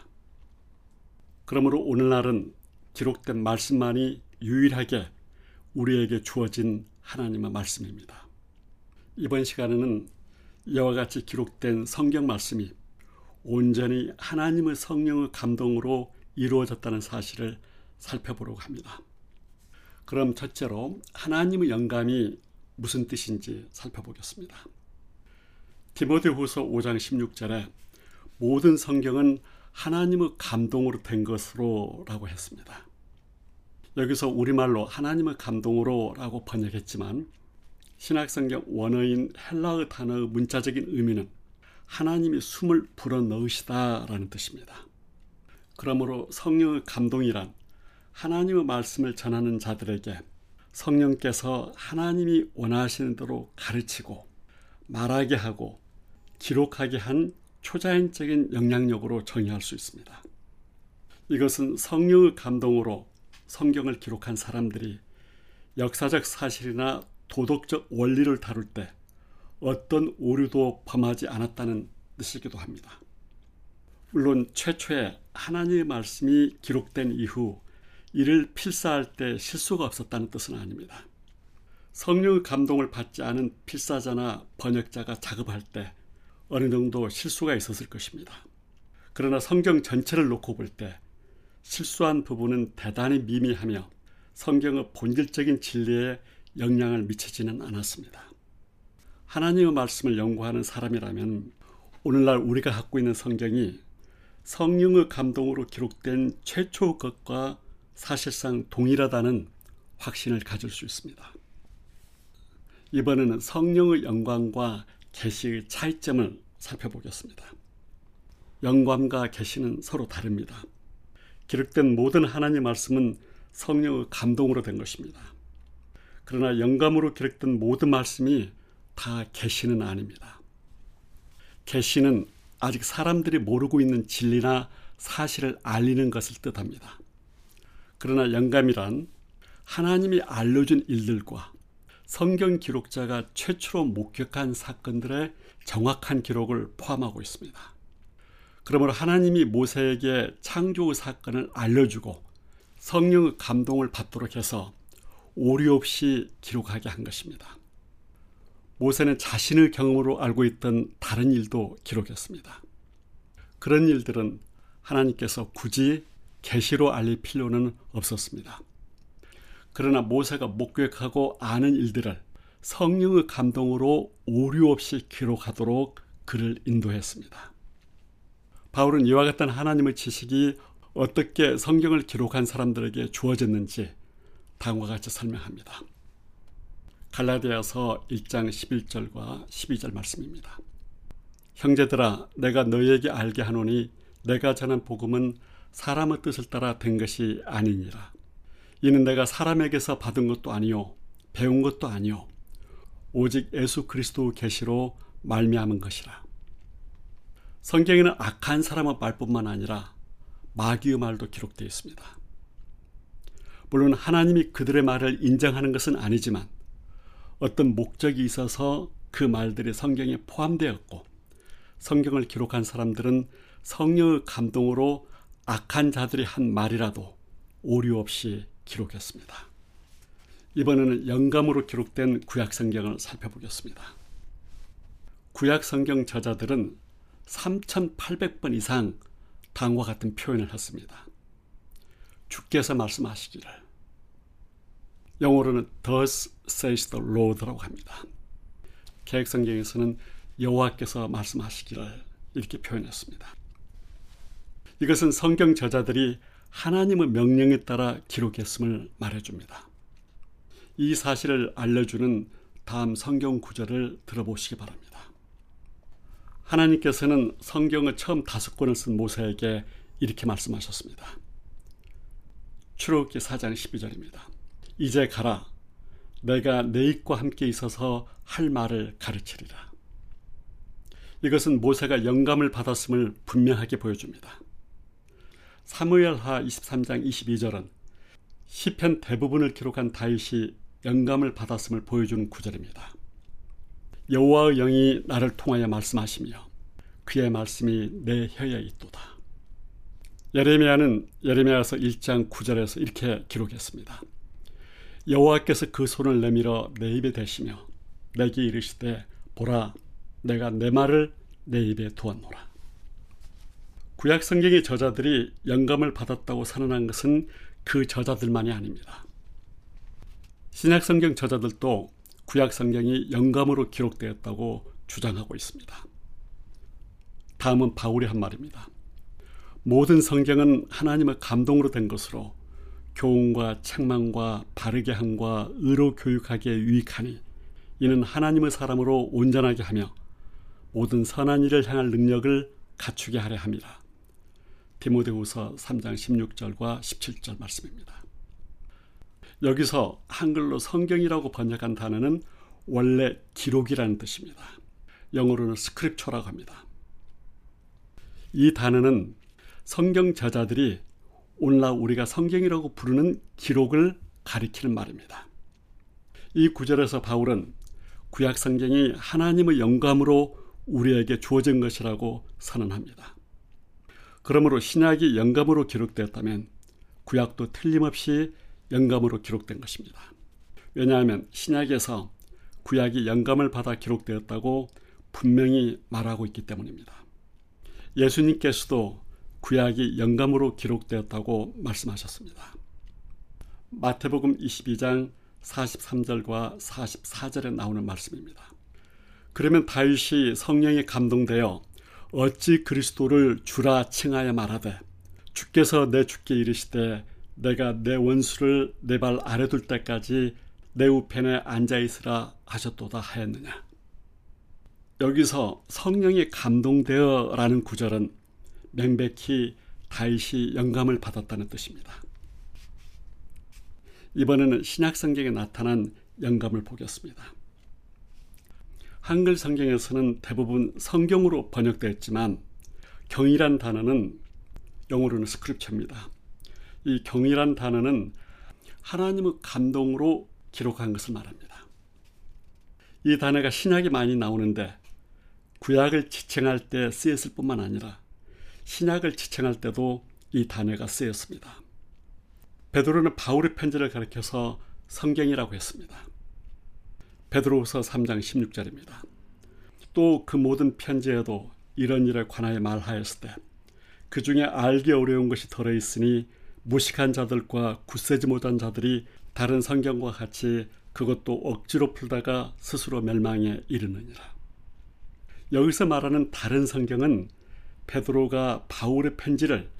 그러므로 오늘날은 기록된 말씀만이 유일하게 우리에게 주어진 하나님의 말씀입니다. 이번 시간에는 이와 같이 기록된 성경 말씀이 온전히 하나님의 성령의 감동으로 이루어졌다는 사실을 살펴보려고 합니다. 그럼 첫째로 하나님의 영감이 무슨 뜻인지 살펴보겠습니다. 디모데후서 오 장 십육 절에 모든 성경은 하나님의 감동으로 된 것으로 라고 했습니다. 여기서 우리말로 하나님의 감동으로 라고 번역했지만 신약성경 원어인 헬라어 단어의 문자적인 의미는 하나님이 숨을 불어넣으시다라는 뜻입니다. 그러므로 성령의 감동이란 하나님의 말씀을 전하는 자들에게 성령께서 하나님이 원하시는 대로 가르치고 말하게 하고 기록하게 한 초자연적인 영향력으로 정의할 수 있습니다. 이것은 성령의 감동으로 성경을 기록한 사람들이 역사적 사실이나 도덕적 원리를 다룰 때 어떤 오류도 범하지 않았다는 뜻이기도 합니다. 물론 최초에 하나님의 말씀이 기록된 이후 이를 필사할 때 실수가 없었다는 뜻은 아닙니다. 성령의 감동을 받지 않은 필사자나 번역자가 작업할 때 어느 정도 실수가 있었을 것입니다. 그러나 성경 전체를 놓고 볼 때 실수한 부분은 대단히 미미하며 성경의 본질적인 진리에 영향을 미치지는 않았습니다. 하나님의 말씀을 연구하는 사람이라면 오늘날 우리가 갖고 있는 성경이 성령의 감동으로 기록된 최초의 것과 사실상 동일하다는 확신을 가질 수 있습니다. 이번에는 성령의 영광과 계시의 차이점을 살펴보겠습니다. 영감과 계시는 서로 다릅니다. 기록된 모든 하나님의 말씀은 성령의 감동으로 된 것입니다. 그러나 영감으로 기록된 모든 말씀이 다 계시는 아닙니다. 계시는 아직 사람들이 모르고 있는 진리나 사실을 알리는 것을 뜻합니다. 그러나 영감이란 하나님이 알려준 일들과 성경 기록자가 최초로 목격한 사건들의 정확한 기록을 포함하고 있습니다. 그러므로 하나님이 모세에게 창조의 사건을 알려주고 성령의 감동을 받도록 해서 오류 없이 기록하게 한 것입니다. 모세는 자신의 경험으로 알고 있던 다른 일도 기록했습니다. 그런 일들은 하나님께서 굳이 계시로 알릴 필요는 없었습니다. 그러나 모세가 목격하고 아는 일들을 성령의 감동으로 오류 없이 기록하도록 그를 인도했습니다. 바울은 이와 같은 하나님의 지식이 어떻게 성경을 기록한 사람들에게 주어졌는지 다음과 같이 설명합니다. 갈라디아서 일 장 십일 절과 십이 절 말씀입니다. 형제들아, 내가 너희에게 알게 하노니 내가 전한 복음은 사람의 뜻을 따라 된 것이 아니니라. 이는 내가 사람에게서 받은 것도 아니요 배운 것도 아니요 오직 예수 그리스도 계시로 말미암은 것이라. 성경에는 악한 사람의 말뿐만 아니라 마귀의 말도 기록되어 있습니다. 물론 하나님이 그들의 말을 인정하는 것은 아니지만 어떤 목적이 있어서 그 말들이 성경에 포함되었고, 성경을 기록한 사람들은 성령의 감동으로 악한 자들이 한 말이라도 오류 없이 기록했습니다. 이번에는 영감으로 기록된 구약성경을 살펴보겠습니다. 구약성경 저자들은 삼천팔백 번 이상 다음과 같은 표현을 했습니다. 주께서 말씀하시기를, 영어로는 Thus says the Lord라고 합니다. 개역성경에서는 여호와께서 말씀하시기를 이렇게 표현했습니다. 이것은 성경 저자들이 하나님의 명령에 따라 기록했음을 말해줍니다. 이 사실을 알려주는 다음 성경 구절을 들어보시기 바랍니다. 하나님께서는 성경의 처음 다섯 권을 쓴 모세에게 이렇게 말씀하셨습니다. 출애굽기 사 장 십이 절입니다. 이제 가라. 내가 내 입과 함께 있어서 할 말을 가르치리라. 이것은 모세가 영감을 받았음을 분명하게 보여줍니다. 사무엘하 이십삼 장 이십이 절은 시편 대부분을 기록한 다윗이 영감을 받았음을 보여주는 구절입니다. 여호와의 영이 나를 통하여 말씀하시며 그의 말씀이 내 혀에 있도다. 예레미야는 예레미야서 일 장 구 절에서 이렇게 기록했습니다. 여호와께서 그 손을 내밀어 내 입에 대시며 내게 이르시되 보라, 내가 내 말을 내 입에 두었노라. 구약 성경의 저자들이 영감을 받았다고 선언한 것은 그 저자들만이 아닙니다. 신약 성경 저자들도 구약 성경이 영감으로 기록되었다고 주장하고 있습니다. 다음은 바울이 한 말입니다. 모든 성경은 하나님의 감동으로 된 것으로 교훈과 책망과 바르게 함과 의로 교육하기에 유익하니 이는 하나님의 사람으로 온전하게 하며 모든 선한 일을 향할 능력을 갖추게 하려 함이라. 디모데후서 삼 장 십육 절과 십칠 절 말씀입니다. 여기서 한글로 성경이라고 번역한 단어는 원래 기록이라는 뜻입니다. 영어로는 스크립처라고 합니다. 이 단어는 성경 저자들이 오늘날 우리가 성경이라고 부르는 기록을 가리키는 말입니다. 이 구절에서 바울은 구약 성경이 하나님의 영감으로 우리에게 주어진 것이라고 선언합니다. 그러므로 신약이 영감으로 기록되었다면 구약도 틀림없이 영감으로 기록된 것입니다. 왜냐하면 신약에서 구약이 영감을 받아 기록되었다고 분명히 말하고 있기 때문입니다. 예수님께서도 구약이 영감으로 기록되었다고 말씀하셨습니다. 마태복음 이십이 장 사십삼 절과 사십사 절에 나오는 말씀입니다. 그러면 다윗이 성령에 감동되어 어찌 그리스도를 주라 칭하여 말하되 주께서 내 주께 이르시되 내가 내 원수를 내 발 아래 둘 때까지 내 우편에 앉아있으라 하셨도다 하였느냐. 여기서 성령에 감동되어 라는 구절은 명백히 다윗이 영감을 받았다는 뜻입니다. 이번에는 신약 성경에 나타난 영감을 보겠습니다. 한글 성경에서는 대부분 성경으로 번역되었지만 경이란 단어는 영어로는 스크립처입니다. 이 경이란 단어는 하나님의 감동으로 기록한 것을 말합니다. 이 단어가 신약에 많이 나오는데 구약을 지칭할 때 쓰였을 뿐만 아니라 신약을 지칭할 때도 이 단어가 쓰였습니다. 베드로는 바울의 편지를 가리켜서 성경이라고 했습니다. 베드로후서 삼 장 십육 절입니다. 또 그 모든 편지에도 이런 일에 관하여 말하였을 때 그 중에 알기 어려운 것이 들어있으니 무식한 자들과 굳세지 못한 자들이 다른 성경과 같이 그것도 억지로 풀다가 스스로 멸망에 이르느니라. 여기서 말하는 다른 성경은 베드로가 바울의 편지를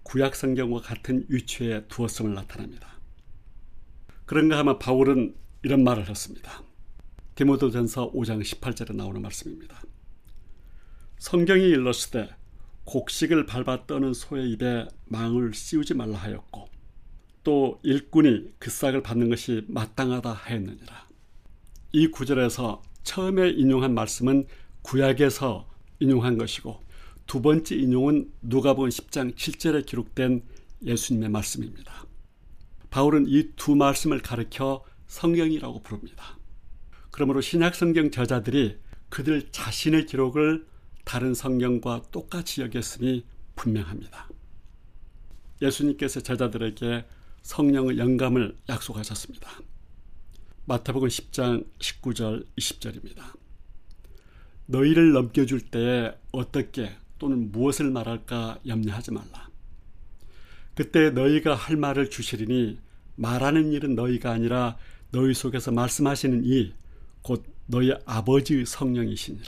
구약 성경과 같은 위치에 두었음을 나타냅니다. 그런가 하면 바울은 이런 말을 했습니다. 디모데전서 오 장 십팔 절에 나오는 말씀입니다. 성경이 일렀으되 곡식을 밟아 떠는 소의 입에 망을 씌우지 말라 하였고 또 일꾼이 그 싹을 받는 것이 마땅하다 하였느니라. 이 구절에서 처음에 인용한 말씀은 구약에서 인용한 것이고 두 번째 인용은 누가복음 십 장 칠 절에 기록된 예수님의 말씀입니다. 바울은 이 두 말씀을 가리켜 성경이라고 부릅니다. 그러므로 신약성경 저자들이 그들 자신의 기록을 다른 성경과 똑같이 여겼음이 분명합니다. 예수님께서 제자들에게 성령의 영감을 약속하셨습니다. 마태복음 십 장 십구 절 이십 절입니다. 너희를 넘겨줄 때에 어떻게 또는 무엇을 말할까 염려하지 말라. 그때 너희가 할 말을 주시리니 말하는 일은 너희가 아니라 너희 속에서 말씀하시는 이 곧 너희 아버지의 성령이시니라.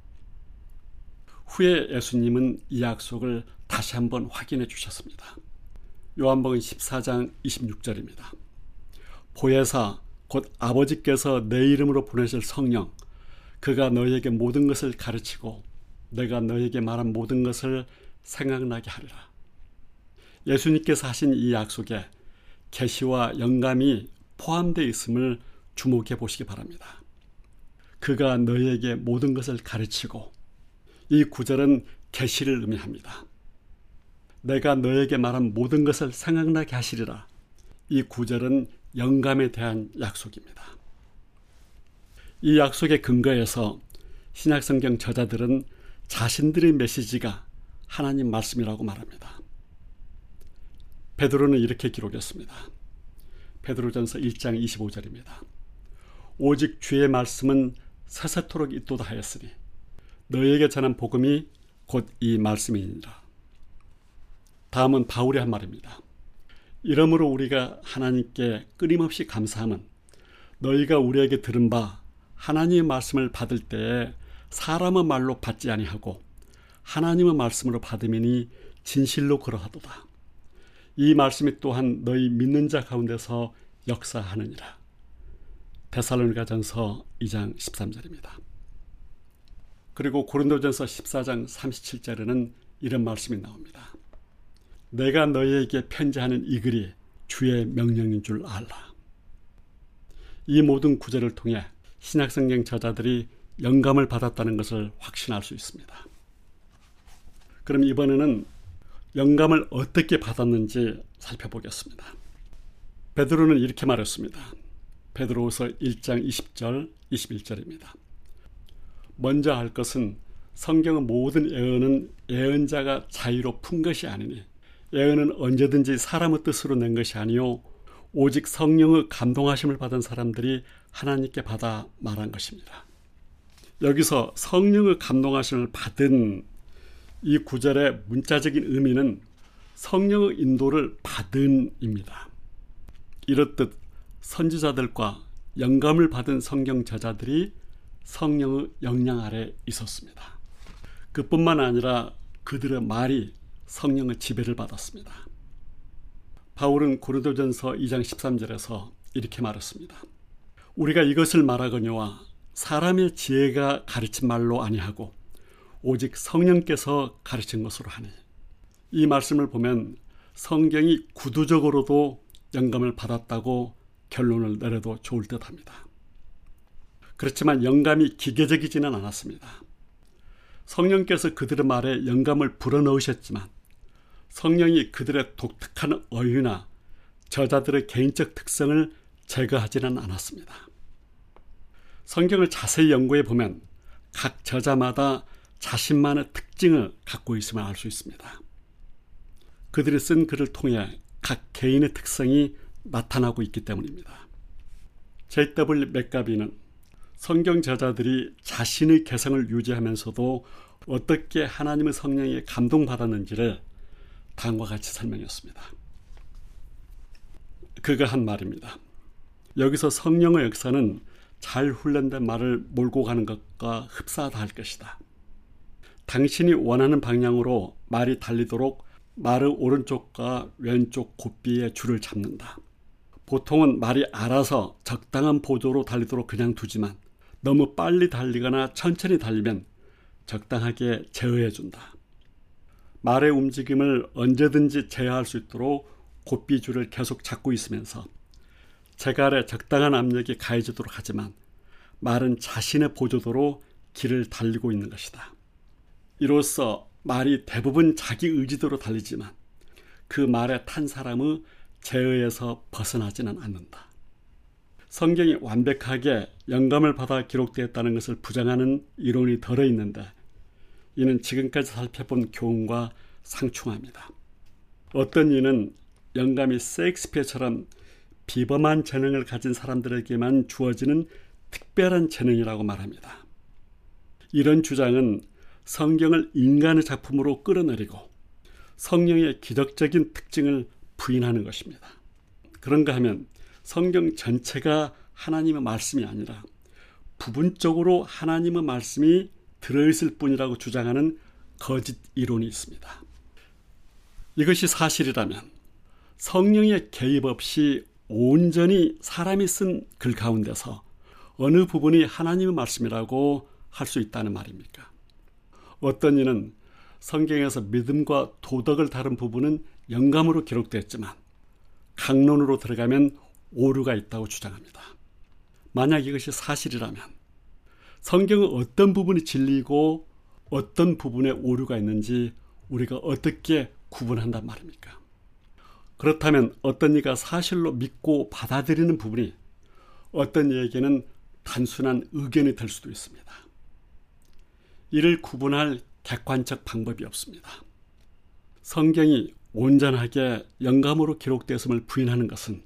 후에 예수님은 이 약속을 다시 한번 확인해 주셨습니다. 요한복음 십사 장 이십육 절입니다. 보혜사 곧 아버지께서 내 이름으로 보내실 성령 그가 너희에게 모든 것을 가르치고 내가 너희에게 말한 모든 것을 생각나게 하리라. 예수님께서 하신 이 약속에 계시와 영감이 포함되어 있음을 주목해 보시기 바랍니다. 그가 너희에게 모든 것을 가르치고, 이 구절은 계시를 의미합니다. 내가 너에게 말한 모든 것을 생각나게 하시리라. 이 구절은 영감에 대한 약속입니다. 이 약속의 근거에서 신약성경 저자들은 자신들의 메시지가 하나님 말씀이라고 말합니다. 베드로는 이렇게 기록했습니다. 베드로전서 일 장 이십오 절입니다. 오직 주의 말씀은 세세토록 있도다 하였으니 너희에게 전한 복음이 곧 이 말씀이니라. 다음은 바울이 한 말입니다. 이러므로 우리가 하나님께 끊임없이 감사함은 너희가 우리에게 들은 바 하나님의 말씀을 받을 때에 사람의 말로 받지 아니하고 하나님의 말씀으로 받음이니 진실로 그러하도다. 이 말씀이 또한 너희 믿는 자 가운데서 역사하느니라. 데살로니가전서 이 장 십삼 절입니다. 그리고 고린도전서 십사 장 삼십칠 절에는 이런 말씀이 나옵니다. 내가 너희에게 편지하는 이 글이 주의 명령인 줄 알라. 이 모든 구절을 통해 신약성경 저자들이 영감을 받았다는 것을 확신할 수 있습니다. 그럼 이번에는 영감을 어떻게 받았는지 살펴보겠습니다. 베드로는 이렇게 말했습니다. 베드로후서 일 장 이십 절 이십일 절입니다. 먼저 할 것은 성경의 모든 예언은 예언자가 자유로 푼 것이 아니니 예언은 언제든지 사람의 뜻으로 낸 것이 아니요 오직 성령의 감동하심을 받은 사람들이 하나님께 받아 말한 것입니다. 여기서 성령의 감동하심을 받은 이 구절의 문자적인 의미는 성령의 인도를 받은입니다. 이렇듯 선지자들과 영감을 받은 성경 저자들이 성령의 영향 아래 있었습니다. 그뿐만 아니라 그들의 말이 성령의 지배를 받았습니다. 바울은 고린도전서 이 장 십삼 절에서 이렇게 말했습니다. 우리가 이것을 말하거니와 사람의 지혜가 가르친 말로 아니하고 오직 성령께서 가르친 것으로 하니. 이 말씀을 보면 성경이 구두적으로도 영감을 받았다고 결론을 내려도 좋을 듯합니다. 그렇지만 영감이 기계적이지는 않았습니다. 성령께서 그들의 말에 영감을 불어넣으셨지만 성령이 그들의 독특한 어휘나 저자들의 개인적 특성을 제거하지는 않았습니다. 성경을 자세히 연구해 보면 각 저자마다 자신만의 특징을 갖고 있음을 알 수 있습니다. 그들이 쓴 글을 통해 각 개인의 특성이 나타나고 있기 때문입니다. 제이 더블유 맥가비는 성경 저자들이 자신의 개성을 유지하면서도 어떻게 하나님의 성령에 감동받았는지를 다음과 같이 설명했습니다. 그가 한 말입니다. 여기서 성령의 역사는 잘 훈련된 말을 몰고 가는 것과 흡사하다 할 것이다. 당신이 원하는 방향으로 말이 달리도록 말의 오른쪽과 왼쪽 고삐에 줄을 잡는다. 보통은 말이 알아서 적당한 보조로 달리도록 그냥 두지만 너무 빨리 달리거나 천천히 달리면 적당하게 제어해준다. 말의 움직임을 언제든지 제어할 수 있도록 고삐줄을 계속 잡고 있으면서 제갈에 적당한 압력이 가해지도록 하지만 말은 자신의 보조도로 길을 달리고 있는 것이다. 이로써 말이 대부분 자기 의지대로 달리지만 그 말에 탄 사람의 제어에서 벗어나지는 않는다. 성경이 완벽하게 영감을 받아 기록되었다는 것을 부정하는 이론이 덜어 있는데 이는 지금까지 살펴본 교훈과 상충합니다. 어떤 이는 영감이 셰익스피어처럼 비범한 재능을 가진 사람들에게만 주어지는 특별한 재능이라고 말합니다. 이런 주장은 성경을 인간의 작품으로 끌어내리고 성령의 기적적인 특징을 부인하는 것입니다. 그런가 하면 성경 전체가 하나님의 말씀이 아니라 부분적으로 하나님의 말씀이 들어있을 뿐이라고 주장하는 거짓 이론이 있습니다. 이것이 사실이라면 성령의 개입 없이 온전히 사람이 쓴 글 가운데서 어느 부분이 하나님의 말씀이라고 할 수 있다는 말입니까? 어떤 이는 성경에서 믿음과 도덕을 다룬 부분은 영감으로 기록되었지만 강론으로 들어가면 오류가 있다고 주장합니다. 만약 이것이 사실이라면 성경의 어떤 부분이 진리이고 어떤 부분에 오류가 있는지 우리가 어떻게 구분한단 말입니까? 그렇다면 어떤 이가 사실로 믿고 받아들이는 부분이 어떤 이에게는 단순한 의견이 될 수도 있습니다. 이를 구분할 객관적 방법이 없습니다. 성경이 온전하게 영감으로 기록되었음을 부인하는 것은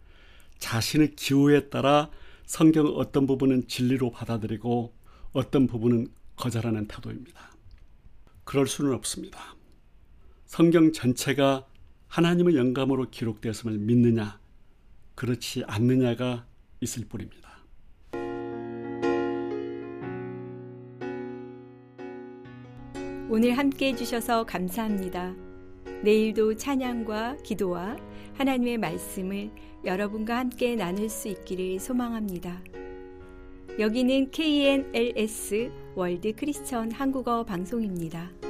자신의 기호에 따라 성경의 어떤 부분은 진리로 받아들이고 어떤 부분은 거절하는 태도입니다. 그럴 수는 없습니다. 성경 전체가 하나님의 영감으로 기록되었음을 믿느냐, 그렇지 않느냐가 있을 뿐입니다. 오늘 함께 해주셔서 감사합니다. 내일도 찬양과 기도와 하나님의 말씀을 여러분과 함께 나눌 수 있기를 소망합니다. 여기는 케이엔엘에스 월드 크리스천 한국어 방송입니다.